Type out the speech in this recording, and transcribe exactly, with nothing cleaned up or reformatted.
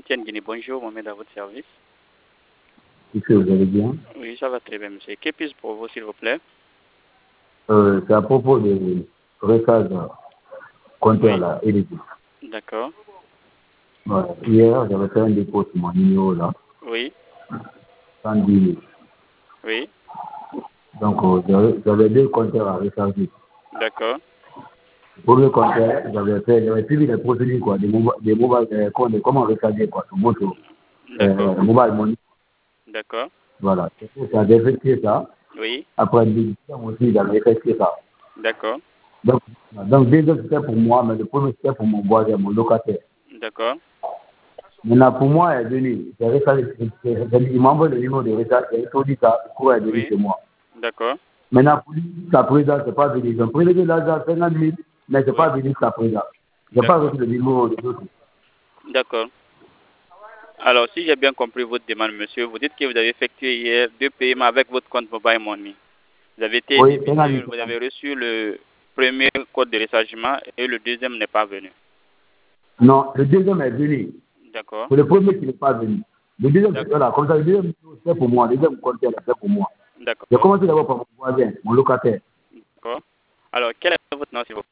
Etienne Guinée. Bonjour, Mohamed à votre service. Est-ce que vous allez bien? Oui, ça va très bien, monsieur. Que puis-je pour vous, s'il vous plaît? euh, C'est à propos de récage compteur Oui. là, électrique. D'accord. Voilà. Hier, j'avais fait un dépôt sur mon numéro là, Oui. cent dix mille. Oui. Donc, euh, j'avais j'avais deux compteurs à recharger. D'accord. Le premier compteur, j'avais fait, j'avais suivi les procédures quoi, des mobile, des mobile, euh, comment comment recharger quoi, sur moto, D'accord. euh, mobile money. D'accord. Voilà. J'avais effectué ça. Oui. Après dix ans aussi, j'avais effectué ça. D'accord. Donc, donc deuxième c'était pour moi, mais le premier c'était pour mon voisin, mon locataire. D'accord. Maintenant, pour moi, elle est venue. J'ai rechargé, il m'envoie le numéro de recharge, j'ai tout dit ça, le cours est venu Oui. chez moi. D'accord. Maintenant, pour lui, sa présence, c'est pas venu. Ils ont prélevé l'argent cinquante mille, mais c'est pas Oui. venu sa présence. Je n'ai pas D'accord. reçu le numéro de l'autre. D'accord. Alors, si j'ai bien compris votre demande, monsieur, vous dites que vous avez effectué hier deux paiements avec votre compte Mobile Money. Vous avez été Oui, cinquante débité, mille. vous avez reçu le premier code de rechargement et le deuxième n'est pas venu. Non, le deuxième est venu. D'accord. C'est le premier qui n'est pas venu. Le deuxième, c'est D'accord. là, comme ça, le deuxième, c'est pour moi. Le deuxième compte, c'est pour moi. J'ai D'accord. commencé d'abord par mon voisin, mon locataire. D'accord. Alors, quel est votre nom, s'il vous plaît?